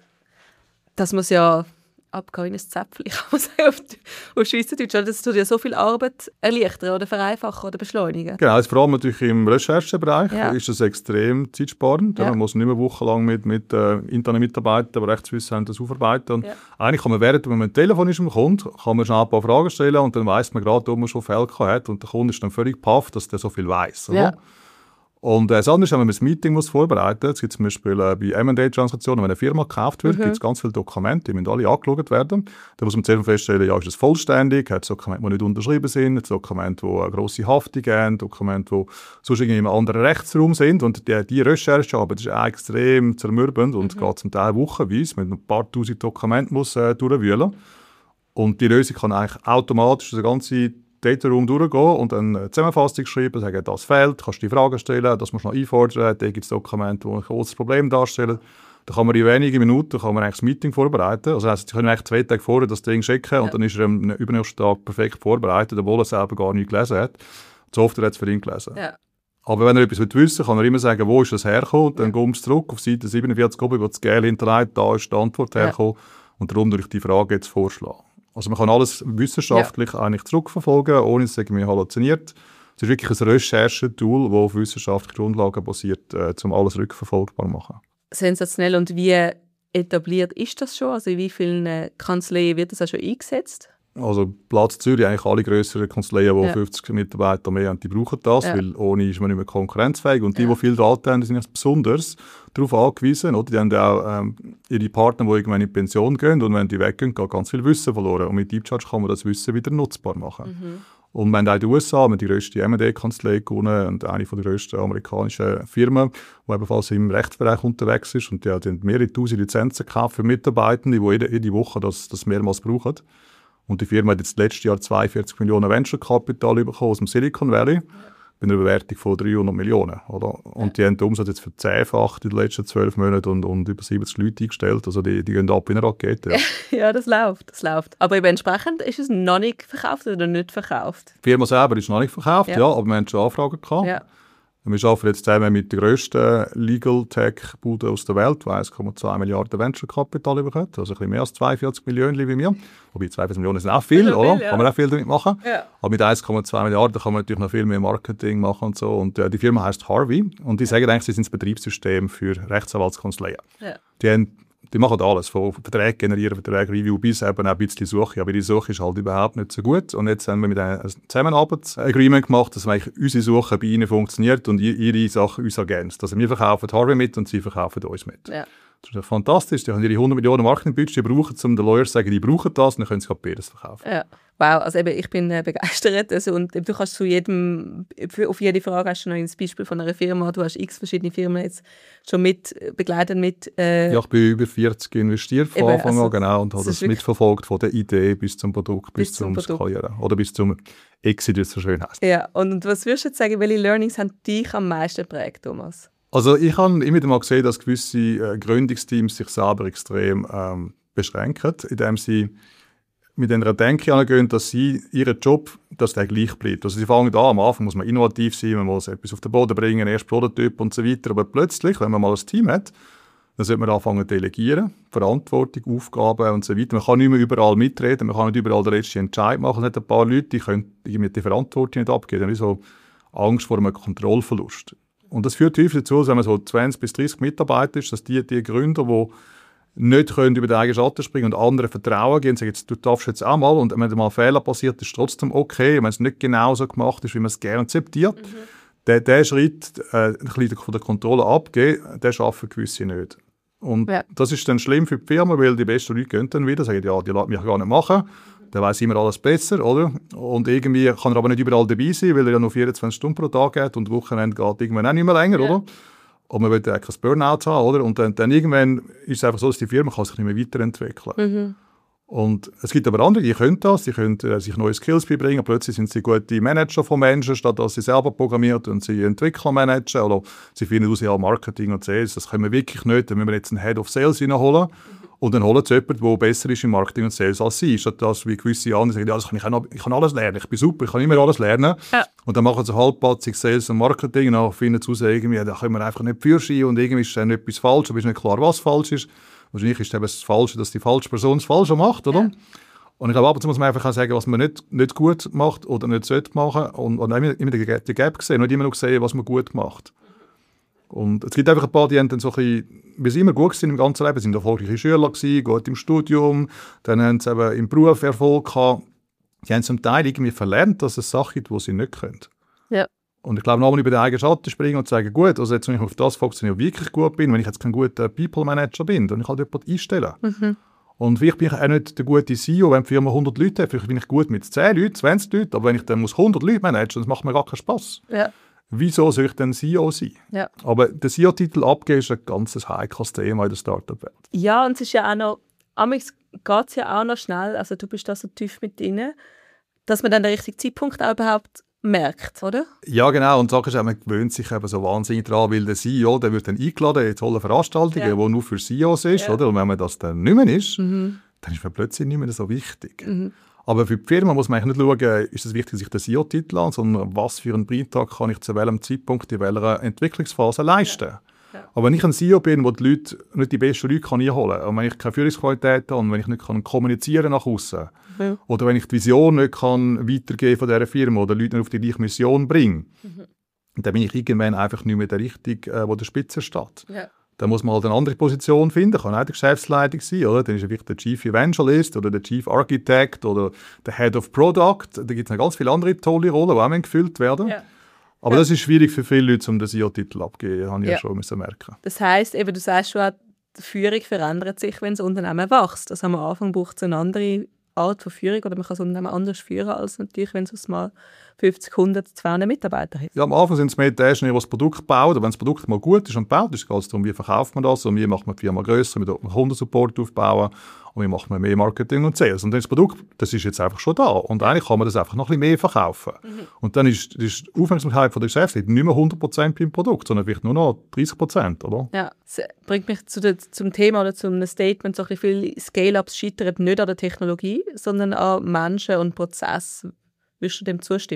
Speaker 3: das muss ja abgehauenes Zäpfchen, kann man sagen, auf, auf Schweizerdeutsch. Das tut ja so viel Arbeit erleichtern oder vereinfachen oder beschleunigen.
Speaker 1: Genau, also vor allem natürlich im Recherchebereich ja. ist das extrem zeitsparend. Ja. Man muss nicht mehr wochenlang mit, mit äh, internen Mitarbeitern, die Rechtswissen haben, das aufarbeiten. Und ja. eigentlich kann man, während man mit dem Telefon ist, kommt, kann man schnell ein paar Fragen stellen und dann weiss man gerade, ob man schon Fälle hat. Und der Kunde ist dann völlig baff, dass der so viel weiss. Ja. Und äh, das andere ist, wenn man ein Meeting muss vorbereiten muss. Es gibt zum Beispiel äh, bei M und A-Transaktionen, wenn eine Firma gekauft wird, mhm. gibt es ganz viele Dokumente, die müssen alle angeschaut werden. Da muss man zuerst feststellen, ja, ist das vollständig, hat es Dokumente, die nicht unterschrieben sind, Dokumente, die eine grosse Haftung haben, Dokumente, die sonst irgendwie in einem anderen Rechtsraum sind. Und die, die Recherchearbeit ist extrem zermürbend und mhm. geht zum Teil wochenweise mit ein paar tausend Dokumenten muss, äh, durchwühlen. Und die Lösung kann eigentlich automatisch das ganze Data Room durchgehen und eine Zusammenfassung schreiben, sagen, das fehlt, kannst du die Fragen stellen, das musst du noch einfordern, da gibt es Dokumente, die ein großes Problem darstellen. Da kann man in wenigen Minuten kann man eigentlich das Meeting vorbereiten. Also, also Sie können eigentlich zwei Tage vorher das Ding schicken ja. und dann ist er am übernächsten Tag perfekt vorbereitet, obwohl er selber gar nicht gelesen hat. Die Software hat es für ihn gelesen. Ja. Aber wenn er etwas wissen will, kann er immer sagen, wo ist das hergekommen, dann ja. kommst du zurück auf Seite siebenundvierzig oben, wo das Gel hinterlegt, da ist die Antwort ja. hergekommen und darum durch die Frage jetzt vorschlagen. Also man kann alles wissenschaftlich ja. eigentlich zurückverfolgen, ohne dass es irgendwie halluziniert. Es ist wirklich ein Recherche-Tool, das auf wissenschaftlichen Grundlagen basiert, äh, um alles rückverfolgbar zu machen.
Speaker 3: Sensationell. Und wie etabliert ist das schon? Also in wie vielen Kanzleien wird das auch schon eingesetzt?
Speaker 1: Also Platz Zürich, eigentlich alle grösseren Kanzleien, die ja. fünfzig Mitarbeiter mehr haben, die brauchen das, ja. weil ohne ist man nicht mehr konkurrenzfähig. Und die, ja. die viele Daten haben, die sind besonders darauf angewiesen. Oder? Die haben auch ähm, ihre Partner, die irgendwann in Pension gehen und wenn die weggehen, geht ganz viel Wissen verloren. Und mit Deep Judge kann man das Wissen wieder nutzbar machen. Mhm. Und wir haben auch in den U S A die grösste M und A-Kanzlei gewonnen und eine der grössten amerikanischen Firmen, die ebenfalls im Rechtsbereich unterwegs ist. Und die haben mehrere tausend Lizenzen gekauft für Mitarbeitende, die jede, jede Woche das, das mehrmals brauchen. Und die Firma hat jetzt letztes Jahr zweiundvierzig Millionen Venture-Kapital bekommen aus dem Silicon Valley, ja. bei einer Bewertung von dreihundert Millionen. Oder? Und ja. die haben den Umsatz jetzt verzehnfacht in den letzten zwölf Monaten und, und über siebzig Leute eingestellt. Also die, die gehen ab wie eine Rakete. Ja.
Speaker 3: ja, das läuft, das läuft. Aber eben entsprechend ist es noch nicht verkauft oder nicht verkauft?
Speaker 1: Die Firma selber ist noch nicht verkauft, ja, ja aber wir haben schon Anfragen gehabt.
Speaker 3: Ja.
Speaker 1: Wir arbeiten jetzt zusammen mit der grössten Legal-Tech-Bude aus der Welt, die eins Komma zwei Milliarden Venture-Kapital bekommt, also ein bisschen mehr als zweiundvierzig Millionen wie wir. Wobei zweiundvierzig Millionen sind auch viel, oder? Viel, ja. Kann man auch viel damit machen. Ja. Aber mit eins Komma zwei Milliarden kann man natürlich noch viel mehr Marketing machen und so. Und äh, die Firma heisst Harvey und die sagen eigentlich, sie sind das Betriebssystem für Rechtsanwaltskanzleien. Ja. Die haben Die machen alles, von Verträgen generieren, Verträge Review bis eben auch ein bisschen Suche. Aber die Suche ist halt überhaupt nicht so gut. Und jetzt haben wir mit einem Zusammenarbeitsagreement gemacht, dass eigentlich unsere Suche bei ihnen funktioniert und ihre Sachen uns ergänzt. Also wir verkaufen Harvey mit und sie verkaufen uns mit. Ja. Das ist fantastisch. Die haben ihre hundert Millionen Marketingbudget gebraucht, um den Lawyers zu sagen, die brauchen das und dann können sie beides verkaufen.
Speaker 3: Ja. Wow, also eben, ich bin äh, begeistert. Also, und du kannst zu jedem, für, auf jede Frage hast du noch ein Beispiel von einer Firma. Du hast x verschiedene Firmen jetzt schon mit begleitet mit. Äh,
Speaker 1: ja, ich bin über vierzig investiert von Anfang an, also, genau, und habe das, das mitverfolgt von der Idee bis zum Produkt, bis, bis zum, zum Skalieren oder bis zum Exit, wie es so schön heisst.
Speaker 3: Ja, und was würdest du jetzt sagen, welche Learnings haben dich am meisten geprägt, Thomas?
Speaker 1: Also ich habe immer wieder mal gesehen, dass gewisse äh, Gründungsteams sich selber extrem ähm, beschränken, indem sie mit einer Denke angehen, dass sie ihren Job, dass der gleich bleibt. Also sie fangen an, am Anfang muss man innovativ sein, man muss etwas auf den Boden bringen, erst Prototyp und so weiter, aber plötzlich, wenn man mal ein Team hat, dann sollte man anfangen zu delegieren, Verantwortung, Aufgaben und so weiter. Man kann nicht mehr überall mitreden, man kann nicht überall den letzten Entscheid machen. Es hat ein paar Leute, die können die Verantwortung nicht abgeben, die haben so Angst vor einem Kontrollverlust. Und das führt häufig dazu, wenn man so zwanzig bis dreißig Mitarbeiter ist, dass die, die Gründer, die nicht können über den eigenen Schatten springen und anderen vertrauen gehen und sagen, jetzt, du darfst jetzt auch mal, und wenn mal ein Fehler passiert, ist es trotzdem okay, wenn es nicht genau so gemacht ist, wie man es gerne akzeptiert. Mhm. Der, der Schritt, äh, ein bisschen von der Kontrolle abgeben, den schaffen gewisse nicht. Und ja. das ist dann schlimm für die Firma, weil die besten Leute gehen dann wieder, sagen, ja, die lassen mich gar nicht machen. Dann weiss immer alles besser, oder? Und irgendwie kann er aber nicht überall dabei sein, weil er ja nur vierundzwanzig Stunden pro Tag hat und Wochenende geht irgendwann auch nicht mehr länger, ja. oder? Und man will ja kein Burnout haben, oder? Und dann, dann irgendwann ist es einfach so, dass die Firma kann sich nicht mehr weiterentwickeln kann. Mhm. Und es gibt aber andere, die können das, die können äh, sich neue Skills beibringen, plötzlich sind sie gute Manager von Menschen, statt dass sie selber programmiert und sie Entwickler managen, oder sie finden aus, ja, Marketing und Sales, das können wir wirklich nicht, dann müssen wir jetzt einen Head of Sales reinholen. Mhm. Und dann holen sie jemanden, der besser ist im Marketing und Sales als sie. Statt dass wie gewisse andere sagen, ja, das kann ich, auch noch, ich kann alles lernen, ich bin super, ich kann immer alles lernen. Ja. Und dann machen sie halbpatzig Sales und Marketing und dann finden sie raus, irgendwie, da können wir einfach nicht fürschieben und irgendwie ist dann etwas falsch, aber ist nicht klar, was falsch ist. Wahrscheinlich ist es eben das Falsche, dass die falsche Person das Falsche macht, oder? Ja. Und ich glaube, ab und zu muss man einfach sagen, was man nicht, nicht gut macht oder nicht sollte machen und, und immer, immer die, die Gap sehen, nicht immer noch sehen, was man gut macht. Und es gibt einfach ein paar, die haben dann so ein bisschen, wie sie immer gut sind im ganzen Leben, sind erfolgreiche Schüler gewesen, gut im Studium, dann haben sie eben im Beruf Erfolg gehabt. Die haben zum Teil irgendwie verlernt, dass es Sachen gibt, die sie nicht können. Ja. Und ich glaube, nochmal über den eigenen Schatten springen und sagen, gut, also jetzt, wenn ich auf das fokussiere, wirklich gut bin, wenn ich jetzt kein guter People-Manager bin, dann kann ich halt jemanden einstellen. Mhm. Und vielleicht bin ich auch nicht der gute C E O, wenn die Firma hundert Leute hat, vielleicht bin ich gut mit zehn Leuten, zwanzig Leuten, aber wenn ich dann muss hundert Leute managen, das macht mir gar keinen Spass. Ja. Wieso soll ich denn C E O sein? Ja. Aber der C E O-Titel abgeben ist ein ganz heikles Thema in der Startup-Welt.
Speaker 3: Ja, und es ist ja auch noch, amigs geht es ja auch noch schnell, also du bist da so tief mit drin, dass man dann den richtigen Zeitpunkt auch überhaupt merkt, oder?
Speaker 1: Ja, genau. Und die Sache ist, man gewöhnt sich eben so wahnsinnig daran, weil der C E O, der wird dann eingeladen in tolle Veranstaltungen, ja. die nur für C E Os ist, ja. oder? Und wenn man das dann nicht mehr ist, mhm. dann ist man plötzlich nicht mehr so wichtig. Mhm. Aber für die Firma muss man eigentlich nicht schauen, ist es wichtig, sich den C E O-Titel an, sondern was für einen Beitrag kann ich zu welchem Zeitpunkt in welcher Entwicklungsphase leisten. Ja. Ja. Aber wenn ich ein C E O bin, wo die Leute nicht die besten Leute kann einholen kann, und wenn ich keine Führungsqualität habe und wenn ich nicht kann kommunizieren nach außen ja. oder wenn ich die Vision nicht kann weitergeben von dieser Firma oder Leute nicht auf die gleiche Mission bringe, mhm. dann bin ich irgendwann einfach nicht mehr der Richtige, der an der Spitze steht. Ja. Dann muss man halt eine andere Position finden, kann auch die Geschäftsleitung sein, oder? Dann ist vielleicht der Chief Evangelist oder der Chief Architect oder der Head of Product. Da gibt es noch ganz viele andere tolle Rollen, die auch gefüllt werden. Ja. Aber ja. das ist schwierig für viele Leute, um den C E O-Titel abzugeben, habe ich ja, ja schon müssen merken.
Speaker 3: Das heisst, eben, du sagst schon, die Führung verändert sich, wenn das Unternehmen wächst. Also am Anfang braucht es eine andere Art von Führung oder man kann das Unternehmen anders führen, als natürlich, wenn es mal fünfzig, hundert, zweihundert Mitarbeiter hat.
Speaker 1: Ja, am Anfang sind es mehr die Ersten, die das Produkt bauen. Wenn das Produkt mal gut ist und baut ist, geht es darum, wie verkauft man das und wie macht man die Firma grösser, wie man Kundensupport aufbauen und wie macht man mehr Marketing und Sales. Und dann das Produkt, das ist jetzt einfach schon da. Und eigentlich kann man das einfach noch ein bisschen mehr verkaufen. Mhm. Und dann ist, ist die Aufmerksamkeit von der Geschäftsleitung nicht mehr hundert Prozent beim Produkt, sondern vielleicht nur noch dreißig Prozent, oder?
Speaker 3: Ja, das bringt mich zu der, zum Thema oder zu einem Statement, so ein bisschen viele Scale-Ups scheitern nicht an der Technologie, sondern an Menschen und Prozessen. Würdest du dem zustimmen?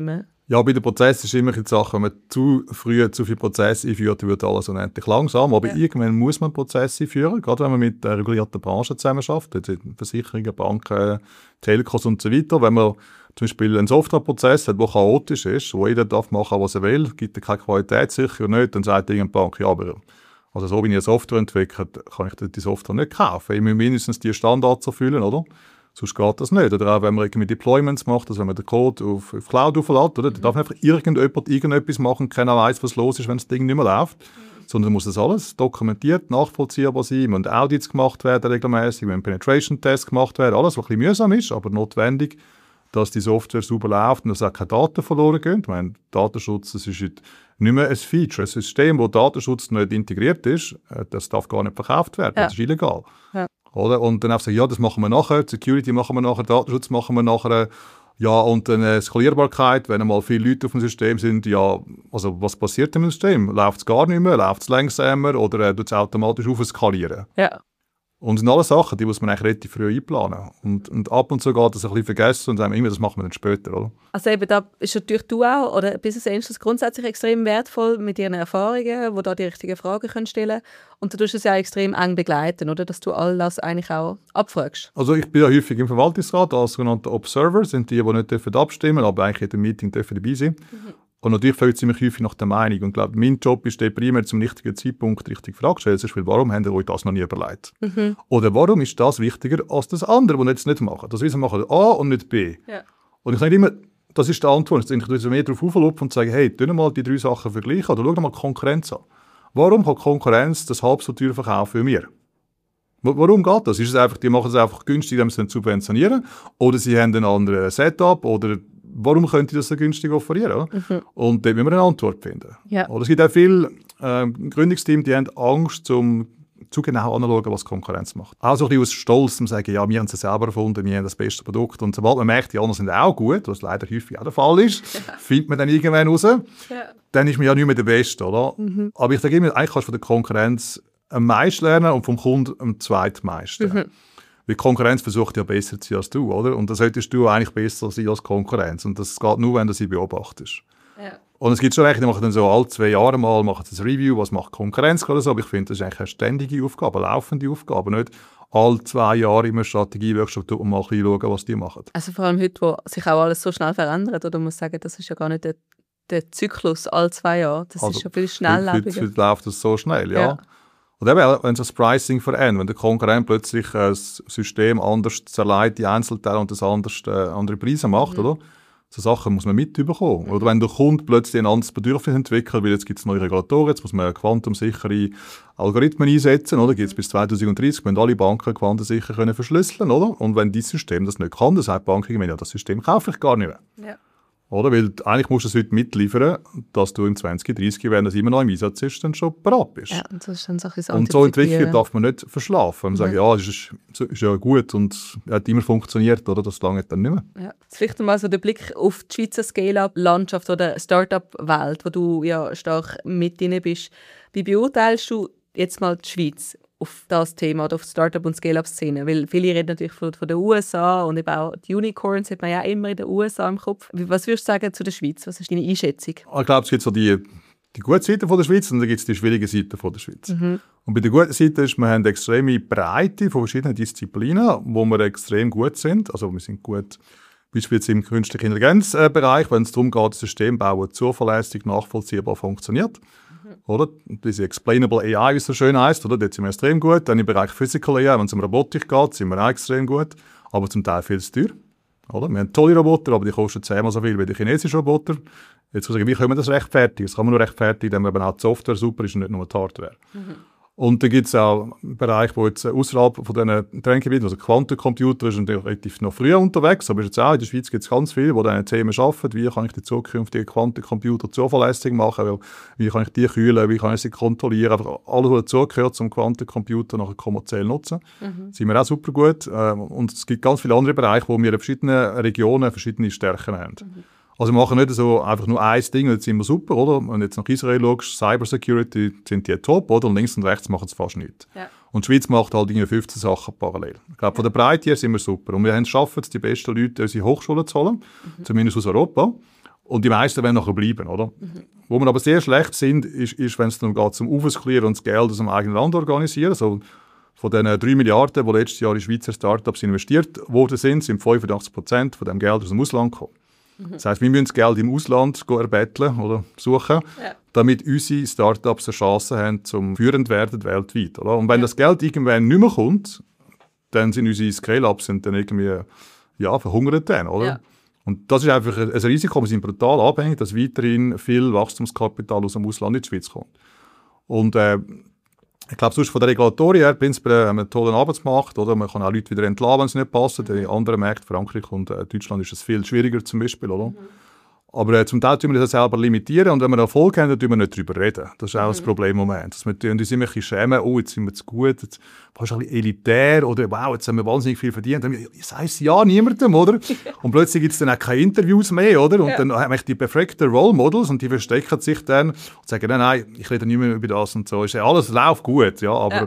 Speaker 1: Ja, bei den Prozessen ist immer die Sache, wenn man zu früh zu viele Prozesse einführt, wird alles unendlich langsam. Aber ja. irgendwann muss man Prozesse einführen, gerade wenn man mit äh, regulierten Branchen zusammenarbeitet, Versicherungen, Banken, Telcos und so weiter. Wenn man zum Beispiel einen Softwareprozess hat, der chaotisch ist, wo jeder darf machen, was er will, gibt er keine Qualitätssicherung nicht, dann sagt irgendeine Bank, ja, aber also so wie ich eine Software entwickelt, kann ich die Software nicht kaufen. Ich muss mindestens die Standards erfüllen, oder? Sonst geht das nicht. Oder auch wenn man irgendwie Deployments macht, also wenn man den Code auf, auf Cloud auflädt, oder? Mhm. Da darf einfach irgendjemand irgendetwas machen, keiner weiß, was los ist, wenn das Ding nicht mehr läuft. Mhm. Sondern muss das alles dokumentiert, nachvollziehbar sein, müssen Audits gemacht werden regelmäßig, müssen Penetration-Tests gemacht werden, alles, was ein bisschen mühsam ist, aber notwendig, dass die Software sauber läuft und dass auch keine Daten verloren gehen. Ich meine, Datenschutz, das ist nicht mehr ein Feature. Ein System, wo Datenschutz nicht integriert ist, das darf gar nicht verkauft werden. Ja. Das ist illegal. Ja. Oder? Und dann einfach sagen, ja, das machen wir nachher, Security machen wir nachher, Datenschutz machen wir nachher. Ja, und dann äh, Skalierbarkeit, wenn einmal viele Leute auf dem System sind, ja, also was passiert im System? Läuft es gar nicht mehr, läuft es langsamer oder äh, tut es automatisch aufskalieren? Ja. Und das sind alles Sachen, die muss man eigentlich relativ früh einplanen. Und, und ab und zu geht das ein bisschen vergessen und sagen immer, das machen wir dann später, oder?
Speaker 3: Also eben, da ist natürlich du auch, oder Business Angels grundsätzlich extrem wertvoll mit ihren Erfahrungen, wo da die richtigen Fragen können stellen. Und du tust es ja extrem eng begleiten, oder? Dass du all das eigentlich auch abfragst.
Speaker 1: Also ich bin ja häufig im Verwaltungsrat als sogenannte Observer, sind die, die nicht dürfen abstimmen, aber eigentlich in dem Meeting dürfen dabei sein. Mhm. Und natürlich folgt sie mich häufig nach der Meinung. Und ich glaube, mein Job ist der primär zum richtigen Zeitpunkt die richtige Frage zu stellen. Warum habt ihr euch das noch nie überlegt? Mhm. Oder warum ist das wichtiger als das andere, was ihr jetzt nicht machen? Das wir machen A und nicht B. Ja. Und ich sage immer, das ist die Antwort. Jetzt ich mehr darauf auflupfen und sage, hey, tun mal die drei Sachen vergleichen oder schau mal die Konkurrenz an. Warum kann Konkurrenz das halb so teuer verkaufen wie wir? Warum geht das? Ist es einfach, die machen es einfach günstig, indem sie es subventionieren? Oder sie haben ein anderes Setup? Oder warum könnt ihr das so günstig offerieren? Mhm. Und dort müssen wir eine Antwort finden. Ja. Oder es gibt auch viele äh, Gründungsteams, die haben Angst, zum zu genau anzuschauen, was die Konkurrenz macht. Auch so ein bisschen aus Stolz, zu sagen, ja, wir haben es selber erfunden, wir haben das beste Produkt. Und sobald man merkt, die anderen sind auch gut, was leider häufig auch der Fall ist, ja. findet man dann irgendwann raus, ja. dann ist man ja nicht mehr der Beste. Oder? Mhm. Aber ich sage immer, eigentlich kannst du von der Konkurrenz am meisten lernen und vom Kunden am zweitmeisten. Mhm. Weil die Konkurrenz versucht ja besser zu sein als du, oder? Und da solltest du eigentlich besser sein als Konkurrenz. Und das geht nur, wenn du sie beobachtest. Ja. Und es gibt schon welche, die machen dann so alle zwei Jahre mal machen ein Review, was macht Konkurrenz oder so. Aber ich finde, das ist eigentlich eine ständige Aufgabe, eine laufende Aufgabe. Nicht alle zwei Jahre immer Strategie-Workshop und mal schauen, was die machen.
Speaker 3: Also vor allem heute, wo sich auch alles so schnell verändert, oder man muss sagen, das ist ja gar nicht der, der Zyklus alle zwei Jahre. Das also ist ja viel schnelllebiger.
Speaker 1: Heute, heute läuft das so schnell, ja. ja. Und eben, wenn sich das Pricing verändert, wenn der Konkurrent plötzlich ein System anders zerlegt, die Einzelteile und das anders, äh, andere Preise macht, mhm. oder? So Sachen muss man mitbekommen. Mhm. Oder wenn der Kunde plötzlich ein anderes Bedürfnis entwickelt, weil jetzt gibt es neue Regulatoren, jetzt muss man quantumsichere Algorithmen einsetzen, oder? Gibt es bis zwanzig dreißig, müssen alle Banken quantensicher können verschlüsseln, oder? Und wenn dieses System das nicht kann, dann sagt die Bank, ja, das System kaufe ich gar nicht mehr. Ja. Oder? Weil eigentlich musst du es heute mitliefern, dass du im zwanzig dreißig, wenn das immer noch im Einsatz ist, dann schon bereit bist.
Speaker 3: Ja, und, das ist dann so, ein
Speaker 1: und so entwickelt darf man nicht verschlafen. Man mhm. sagt, ja, das ist, ist ja gut und hat immer funktioniert, oder? Das lange dann nicht mehr.
Speaker 3: Ja. Vielleicht mal so der Blick auf die Schweizer Scale-Up-Landschaft oder Start-up-Welt, wo du ja stark mit drin bist. Wie beurteilst du jetzt mal die Schweiz auf das Thema oder auf die Start-up- und Scale-up-Szene? Weil viele reden natürlich von, von den U S A und eben auch die Unicorns hat man ja immer in den U S A im Kopf. Was würdest du sagen zu der Schweiz? Was ist deine Einschätzung?
Speaker 1: Ich glaube, es gibt so die, die gute Seite von der Schweiz und dann gibt es die schwierige Seite von der Schweiz. Mhm. Und bei der guten Seite ist, wir haben eine extreme Breite von verschiedenen Disziplinen, wo wir extrem gut sind. Also wir sind gut beispielsweise im künstlichen Intelligenzbereich, wenn es darum geht, das System bauen, zuverlässig, nachvollziehbar funktioniert. Oder? Diese Explainable A I, wie es so schön heisst, oder? Dort sind wir extrem gut. Dann im Bereich Physical A I, wenn es um Robotik geht, sind wir auch extrem gut. Aber zum Teil viel zu teuer. Oder? Wir haben tolle Roboter, aber die kosten zehnmal so viel wie die chinesischen Roboter. Jetzt muss ich sagen, wie können wir das rechtfertigen? Das kann man nur rechtfertigen, indem eben auch die Software super ist und nicht nur die Hardware. Mhm. Und dann gibt es auch einen Bereich, wo jetzt außerhalb von diesen Trendgebieten, also Quantencomputer ist natürlich relativ noch früher unterwegs, aber jetzt auch in der Schweiz gibt es ganz viele, die diese Themen arbeiten. Wie kann ich die zukünftigen Quantencomputer zuverlässig machen? Wie kann ich die kühlen? Wie kann ich sie kontrollieren? Einfach alles, was dazugehört, zum Quantencomputer nachher kommerziell nutzen. Mhm. Sind wir auch super gut. Und es gibt ganz viele andere Bereiche, wo wir in verschiedenen Regionen verschiedene Stärken haben. Mhm. Also wir machen nicht so einfach nur ein Ding, jetzt sind wir super, oder? Wenn du jetzt nach Israel schaust, Cybersecurity sind die top, oder? Und links und rechts machen sie fast nichts. Ja. Und die Schweiz macht halt fünfzehn Sachen parallel. Ich glaube, von der Breite her sind wir super. Und wir haben es geschafft, die besten Leute in unsere Hochschulen zu holen, mhm. zumindest aus Europa. Und die meisten werden nachher bleiben, oder? Mhm. Wo wir aber sehr schlecht sind, ist, ist wenn es darum geht, zum Aufsklären und das Geld aus dem eigenen Land organisieren. So, von den drei Milliarden, die letztes Jahr in Schweizer Startups investiert worden sind, sind fünfundachtzig Prozent von dem Geld aus dem Ausland gekommen. Mhm. Das heisst, wir müssen das Geld im Ausland erbetteln oder suchen, ja. damit unsere Startups eine Chance haben, zum führend werden weltweit. Oder? Und wenn ja. das Geld irgendwann nicht mehr kommt, dann sind unsere Scale-Ups dann irgendwie ja, verhungert dann, oder? Ja. Und das ist einfach ein Risiko. Wir sind brutal abhängig, dass weiterhin viel Wachstumskapital aus dem Ausland in die Schweiz kommt. Und äh, ich glaube, sonst von der Regulatorik her, prinzipiell haben wir einen tollen Arbeitsmarkt, oder? Man kann auch Leute wieder entlassen, wenn es nicht passt. In anderen Märkten, Frankreich und äh, Deutschland, ist es viel schwieriger zum Beispiel, oder? Mhm. Aber äh, zum Teil tun wir das selber limitieren und wenn wir Erfolg haben, dann tun wir nicht darüber reden. Das ist auch mhm. das Problem im Moment. Dass wir uns immer ein bisschen schämen, oh, jetzt sind wir zu gut, jetzt fast ein bisschen elitär oder wow, jetzt haben wir wahnsinnig viel verdient. Dann sagt es ja niemandem, oder? Und plötzlich gibt es dann auch keine Interviews mehr, oder? Und ja. dann haben wir die perfekten Role Models und die verstecken sich dann und sagen, nein, nein, ich rede nicht mehr über das und so. Ist ja alles läuft gut, ja, aber... Ja.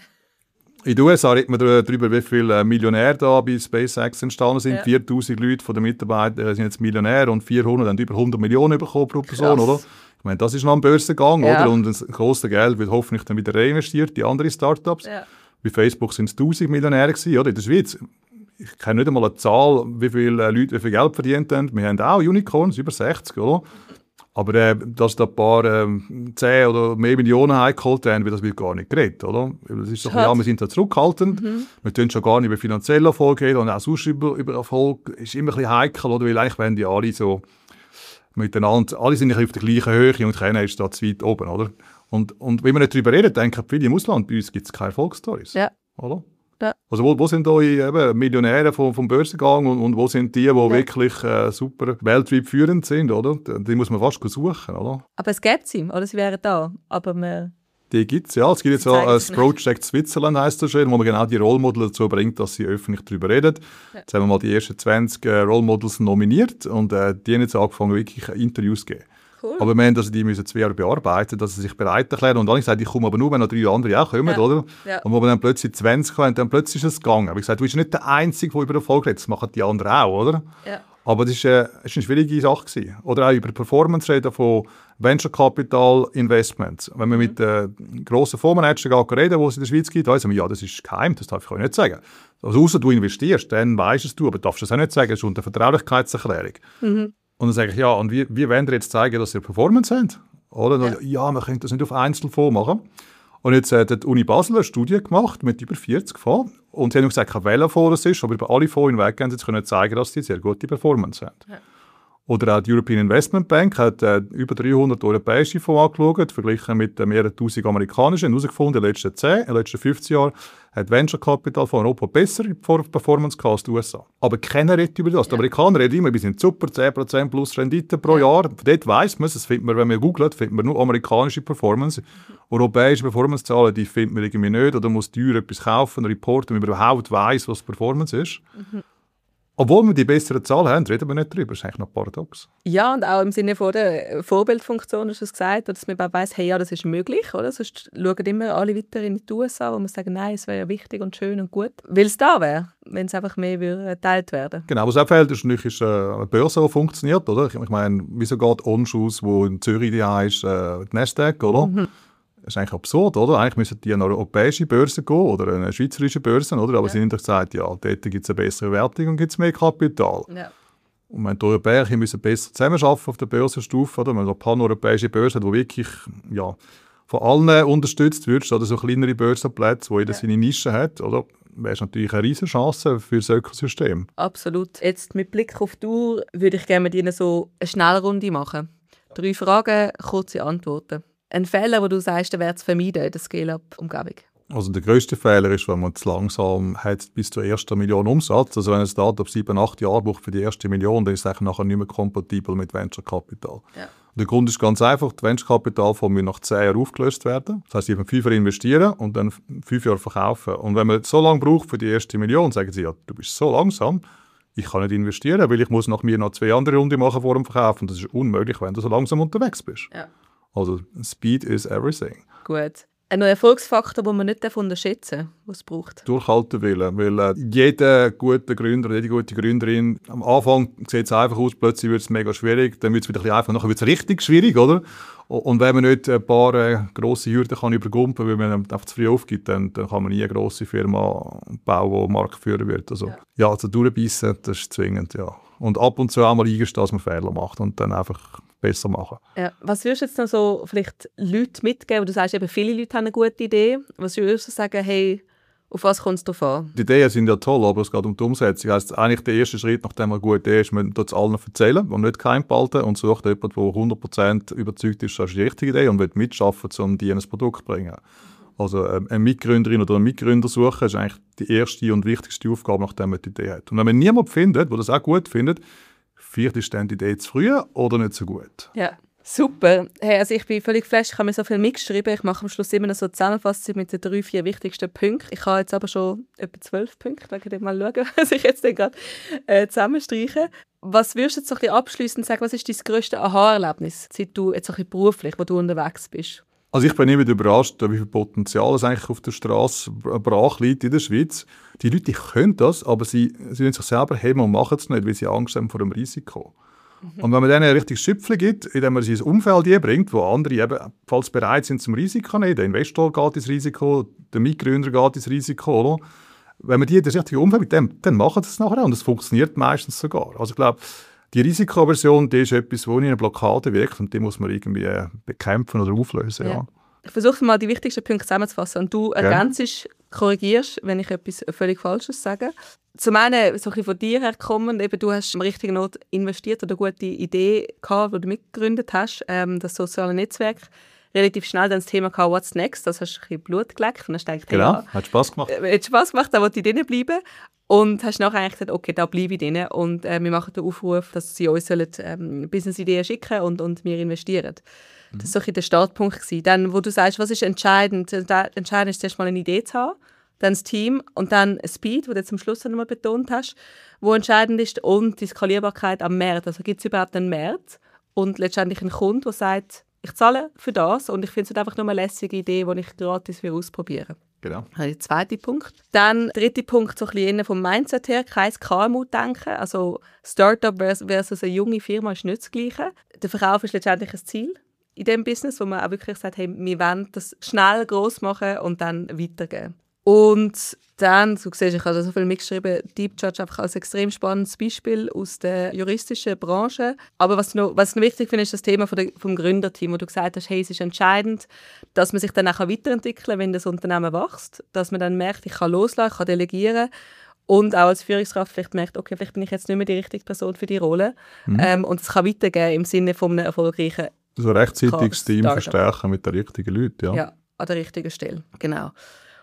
Speaker 1: In den U S A redet man darüber, wie viele Millionäre da bei SpaceX entstanden sind. Ja. viertausend Leute von den Mitarbeitern sind jetzt Millionäre und vierhundert haben über hundert Millionen bekommen pro Person, Krass. Oder? Ich meine, das ist noch ein Börsengang, ja. oder? Und das grosse Geld wird hoffentlich dann wieder reinvestiert in andere Startups. Ja. Bei Facebook sind es tausend Millionäre gewesen, oder? In der Schweiz. Ich kenne nicht einmal eine Zahl, wie viele Leute wie viel Geld verdient haben. Wir haben auch Unicorns, über sechzig, oder? Aber äh, dass da ein paar äh, zehn oder mehr Millionen heimgeholt haben, das wird gar nicht geredet, oder? Das ist doch, ja, wir sind da zurückhaltend, mhm. wir tun schon gar nicht über finanziellen Erfolg reden und auch sonst über, über Erfolg ist immer ein bisschen heikel, oder? Weil eigentlich werden die alle so miteinander, alle sind nicht auf der gleichen Höhe und keiner ist da zu weit oben, oder? Und, und wenn wir nicht darüber reden, denken viele im Ausland, bei uns gibt es keine Erfolgsstories, ja. oder? Ja. Also wo, wo sind eure eben, Millionäre vom, vom Börsengang und, und wo sind die, die ja. wirklich äh, super weltweit führend sind, oder? Die muss man fast suchen, oder?
Speaker 3: Aber es gibt sie, oder? Sie wären da, aber wir...
Speaker 1: Die gibt es, ja. Es gibt jetzt auch ein Project Switzerland, heisst das schon, wo man genau die Role Models dazu bringt, dass sie öffentlich darüber reden. Ja. Jetzt haben wir mal die ersten zwanzig äh, Role Models nominiert und äh, die haben jetzt angefangen, wirklich Interviews zu geben. Cool. Aber wir haben, also die müssen zwei Jahre bearbeiten, dass sie sich bereit erklären. Und dann habe ich gesagt, ich komme aber nur, wenn noch drei andere auch kommen, ja. oder? Ja. Und wo wir dann plötzlich zwanzig haben, dann plötzlich ist es gegangen. Aber ich gesagt, du bist nicht der Einzige, der über Erfolg redet, das machen die anderen auch, oder? Ja. Aber das war äh, eine schwierige Sache gewesen. Oder auch über Performance reden von Venture Capital Investments. Wenn man mhm. mit äh, grossen Fondsmanagern reden, die es in der Schweiz gibt, dann sagen wir, ja, das ist geheim, das darf ich euch nicht sagen. Also außer du investierst, dann weisst es du, aber darfst du es auch nicht sagen, das ist unter Vertraulichkeitserklärung. Mhm. Und dann sage ich, ja, und wie, wie wollen wir jetzt zeigen, dass ihr Performance habt? Oder? Ja. ja, man könnte das nicht auf Einzelfonds machen. Und jetzt hat die Uni Basel eine Studie gemacht mit über vierzig Fonds. Und sie haben gesagt, welcher Fonds das ist, aber über alle Fonds hinweg haben sie jetzt können zeigen, dass sie sehr gute Performance haben. Ja. Oder auch die European Investment Bank hat äh, über dreihundert europäische Fonds angeschaut, verglichen mit äh, mehreren tausend amerikanischen, und herausgefunden, in den letzten zehn, in den letzten fünfzehn Jahren hat Venture Capital von Europa bessere Performance gehabt als die U S A. Aber keiner redet über das. Ja. Die Amerikaner reden immer, wir sind super, zehn Prozent plus Rendite pro ja. Jahr. Dort weiss man es, das findet man, wenn man googelt, findet man nur amerikanische Performance. Mhm. Europäische Performance-Zahlen, die findet man irgendwie nicht, oder muss teuer etwas kaufen, reporten, damit man überhaupt weiss, was Performance ist. Mhm. Obwohl wir die besseren Zahlen haben, reden wir nicht darüber. Das ist eigentlich noch paradox.
Speaker 3: Ja, und auch im Sinne von der Vorbildfunktion hast du es gesagt, dass man weiss, hey, ja, das ist möglich. Oder? Sonst schauen immer alle weiter in die U S A, wo man sagen, nein, es wäre ja wichtig und schön und gut. Weil es da wäre, wenn es einfach mehr geteilt werden würde.
Speaker 1: Genau, was auch fehlt, ist natürlich ist, äh, eine Börse, die funktioniert. Oder? Ich meine, wieso geht Onshoes, wo in Zürich die heißt, äh, die Nasdaq, oder? Mhm. Das ist eigentlich absurd, oder? Eigentlich müssten die an eine europäische Börse gehen oder eine schweizerische Börse, oder? Aber ja. sie haben doch gesagt, ja, dort gibt es eine bessere Wertung und gibt es mehr Kapital. Ja. Und wenn die Europäer hier müssen besser zusammenarbeiten auf der Börsenstufe, oder? Wenn man so pan-europäische Börse hat, die wirklich ja, von allen unterstützt wird, oder so kleinere Börsenplätze, wo jeder ja. seine Nische hat, oder? Wäre es natürlich eine riesige Chance für das Ökosystem.
Speaker 3: Absolut. Jetzt mit Blick auf die Uhr würde ich gerne mit Ihnen so eine Schnellrunde machen. Drei Fragen, kurze Antworten. Ein Fehler, wo du sagst, der wäre zu vermeiden in der Scale-Up-Umgebung?
Speaker 1: Also der grösste Fehler ist, wenn man zu langsam hat bis zur ersten Million Umsatz. Also wenn ein Startup sieben, acht Jahre braucht für die erste Million, dann ist es nachher nicht mehr kompatibel mit Venture Capital. Ja. Der Grund ist ganz einfach, die Venture Capital Fonds müssen nach zehn Jahren aufgelöst werden. Das heisst, sie haben fünf Jahre investieren und dann fünf Jahre verkaufen. Und wenn man so lange braucht für die erste Million, sagen sie, ja, du bist so langsam, ich kann nicht investieren, weil ich muss nach mir noch zwei andere Runden machen vor dem Verkaufen. Das ist unmöglich, wenn du so langsam unterwegs bist. Ja. Also Speed is everything.
Speaker 3: Gut. Ein Erfolgsfaktor, den man nicht unterschätzen darf, was es braucht.
Speaker 1: Durchhalten wollen, weil äh, jeder gute Gründer, jede gute Gründerin, am Anfang sieht es einfach aus, plötzlich wird es mega schwierig, dann wird es wieder ein bisschen einfach, nachher wird es richtig schwierig, oder? Und wenn man nicht ein paar äh, grosse Hürden kann übergumpen, weil man einfach zu früh aufgibt, dann, dann kann man nie eine grosse Firma bauen, die Marktführer wird. Also, ja. ja, also durchbeissen, das ist zwingend, ja. Und ab und zu auch mal eingestehen, dass man Fehler macht und dann einfach besser machen.
Speaker 3: Ja. Was würdest du jetzt noch so vielleicht Leute mitgeben? Du sagst eben, viele Leute haben eine gute Idee. Was würdest du sagen, hey, auf was kommt es drauf an?
Speaker 1: Die Ideen sind ja toll, aber es geht um die Umsetzung. Das heisst, eigentlich der erste Schritt, nachdem man eine gute Idee ist, man es allen erzählen und nicht geheim behalten und sucht jemanden, der hundert Prozent überzeugt ist, das ist die richtige Idee und will mitarbeiten, um die in ein Produkt zu bringen. Also eine Mitgründerin oder einen Mitgründer suchen, ist eigentlich die erste und wichtigste Aufgabe, nachdem man die Idee hat. Und wenn man niemanden findet, der das auch gut findet, vielleicht ist dann die Idee zu früh oder nicht so gut.
Speaker 3: Ja, super. Hey, also ich bin völlig geflasht, ich habe mir so viel mitgeschrieben. Ich mache am Schluss immer noch so eine Zusammenfassung mit den drei, vier wichtigsten Punkten. Ich habe jetzt aber schon etwa zwölf Punkte. Da könnt ihr mal schauen, was ich jetzt gerade äh, zusammenstreiche. Was würdest du jetzt so ein bisschen abschliessend sagen, was ist dein grösstes Aha-Erlebnis, seit du jetzt so ein bisschen beruflich, wo du unterwegs bist?
Speaker 1: Also ich bin immer wieder überrascht, wie viel Potenzial es eigentlich auf der Straße brach liegt in der Schweiz. Die Leute die können das, aber sie, sie wollen sich selber heben und machen es nicht, weil sie Angst haben vor dem Risiko. Mhm. Und wenn man denen ein richtiges Schüpfchen gibt, indem man sie ins Umfeld bringt, wo andere ebenfalls bereit sind zum Risiko nehmen, der Investor geht ins Risiko, der Mitgründer geht ins Risiko, oder? Wenn man die in das richtige Umfeld mit dem, dann machen sie es nachher und es funktioniert meistens sogar. Also ich glaube, die Risikoaversion, die ist etwas, wo in eine Blockade wirkt und die muss man irgendwie äh, bekämpfen oder auflösen. Ja. Ja.
Speaker 3: Ich versuche mal die wichtigsten Punkte zusammenzufassen und du ergänzest, korrigierst, wenn ich etwas völlig Falsches sage. Zum einen, so ein bisschen von dir her kommend, eben, du hast am richtigen Ort investiert oder eine gute Idee gehabt, die du mitgegründet hast, ähm, das soziale Netzwerk. Relativ schnell dann das Thema gehabt, «What's next?», das hast du ein bisschen Blut geleckt und hast gedacht, hey,
Speaker 1: genau,
Speaker 3: ja,
Speaker 1: hat Spass gemacht.
Speaker 3: Äh, hat Spass gemacht, da wollte ich drinnen bleiben. Und hast nachher eigentlich gesagt, okay, da bleibe ich drin und äh, wir machen den Aufruf, dass sie uns sollen, ähm, Business-Ideen schicken und, und wir investieren. Mhm. Das war so der Startpunkt gewesen. Dann, wo du sagst, was ist entscheidend? Entscheidend ist zuerst mal eine Idee zu haben, dann das Team und dann Speed, wo du zum Schluss noch mal betont hast, wo entscheidend ist, und die Skalierbarkeit am Markt. Also gibt es überhaupt einen Markt und letztendlich einen Kunden, der sagt, ich zahle für das und ich finde es einfach nur eine lässige Idee, die ich gratis ausprobieren will.
Speaker 1: Genau.
Speaker 3: Das ist der zweite Punkt. Dann der dritte Punkt, so ein bisschen vom Mindset her, kein K M U-Denken. Also Startup versus eine junge Firma ist nicht das Gleiche. Der Verkauf ist letztendlich ein Ziel in diesem Business, wo man auch wirklich sagt, hey, wir wollen das schnell gross machen und dann weitergeben. Und dann, du siehst, ich habe so viel mitgeschrieben, Deep Judge einfach als extrem spannendes Beispiel aus der juristischen Branche. Aber was ich noch, was ich noch wichtig finde, ist das Thema von der, vom Gründerteam, wo du gesagt hast, hey, es ist entscheidend, dass man sich dann auch weiterentwickeln kann, wenn das Unternehmen wächst, dass man dann merkt, ich kann loslassen, ich kann delegieren und auch als Führungskraft vielleicht merkt, okay, vielleicht bin ich jetzt nicht mehr die richtige Person für die Rolle. Mhm. Ähm, und es kann weitergehen im Sinne von einem erfolgreichen
Speaker 1: also rechtzeitig das Team verstärken mit den richtigen Leuten. Ja,
Speaker 3: ja, an der richtigen Stelle, genau.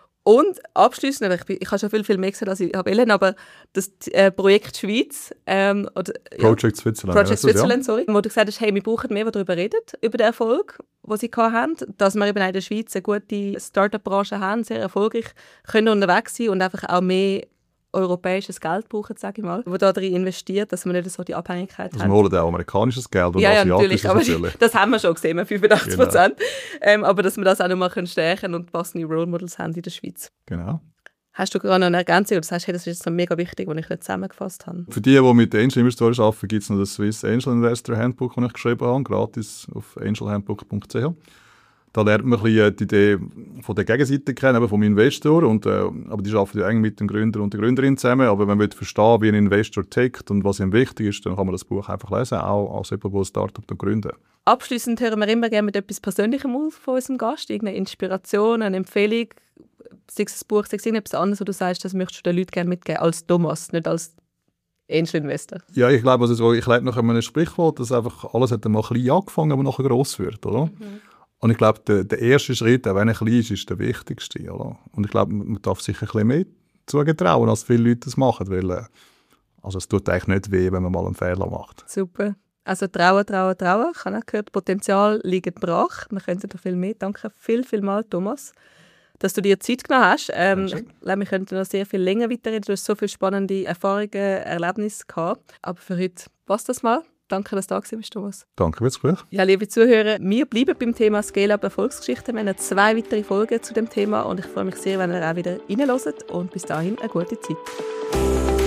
Speaker 3: Und abschliessend, ich, bin, ich habe schon viel, viel mehr gesagt, als ich wollte, aber das äh, Projekt Schweiz, ähm, oder,
Speaker 1: Project ja, Switzerland,
Speaker 3: Project Switzerland, sorry, wo du gesagt hast, hey, wir brauchen mehr, die darüber reden, über den Erfolg, den sie hatten, dass wir eben in der Schweiz eine gute Start-up-Branche haben, sehr erfolgreich, können unterwegs sein und einfach auch mehr europäisches Geld brauchen, sage ich mal, wo da drin investiert, dass wir nicht so die Abhängigkeit
Speaker 1: also
Speaker 3: haben.
Speaker 1: Wir holen auch amerikanisches Geld und
Speaker 3: ja, ja,
Speaker 1: asiatisches
Speaker 3: natürlich, aber
Speaker 1: natürlich.
Speaker 3: Das haben wir schon gesehen, mit fünfundachtzig Prozent.
Speaker 1: Genau.
Speaker 3: Ähm, aber dass wir das auch noch mal stärken können und passende Role Models haben in der Schweiz.
Speaker 1: Genau.
Speaker 3: Hast du gerade noch eine Ergänzung oder sagst, hey, das ist jetzt mega wichtig, was ich nicht zusammengefasst habe?
Speaker 1: Für die, die mit Angel Investoren arbeiten, gibt es noch das Swiss Angel Investor Handbook, das ich geschrieben habe, gratis auf angel handbook punkt c h. Da lernt man ein bisschen die Idee von der Gegenseite kennen, eben vom Investor. Und, äh, aber die arbeiten ja eng mit dem Gründer und der Gründerin zusammen. Aber wenn man verstehen, wie ein Investor tickt und was ihm wichtig ist, dann kann man das Buch einfach lesen, auch als jemand, der ein Startup gründet.
Speaker 3: Abschliessend hören wir immer gerne mit etwas Persönlichem auf von unserem Gast. Irgendeine Inspiration, eine Empfehlung, sei es ein Buch, sei es irgendetwas anderes, wo du sagst, das möchtest du den Leuten gerne mitgeben, als Thomas, nicht als Angel Investor.
Speaker 1: Ja, ich glaube, also, ich lebe noch ein Sprichwort, dass einfach alles hat mal klein angefangen, aber nachher gross wird, oder? Mhm. Und ich glaube, der, der erste Schritt, auch wenn er klein ist, ist der wichtigste. Oder? Und ich glaube, man darf sich ein bisschen mehr zugetrauen, als viele Leute das machen. Weil äh, also es tut eigentlich nicht weh, wenn man mal einen Fehler macht.
Speaker 3: Super. Also trauen, trauen, trauen. Ich habe auch gehört, Potenzial liegt brach. Wir können da viel mehr. Danke viel, viel mal, Thomas, dass du dir Zeit genommen hast. Ähm, ich glaube, wir könnten noch sehr viel länger weiterreden. Du hast so viele spannende Erfahrungen, Erlebnisse gehabt. Aber für heute passt das mal. Danke, dass du da bist, Thomas.
Speaker 1: Danke fürs Gespräch.
Speaker 3: Ja, liebe Zuhörer, wir bleiben beim Thema Scale-Up Erfolgsgeschichten. Wir haben zwei weitere Folgen zu dem Thema und ich freue mich sehr, wenn ihr auch wieder reinhört. Und bis dahin eine gute Zeit.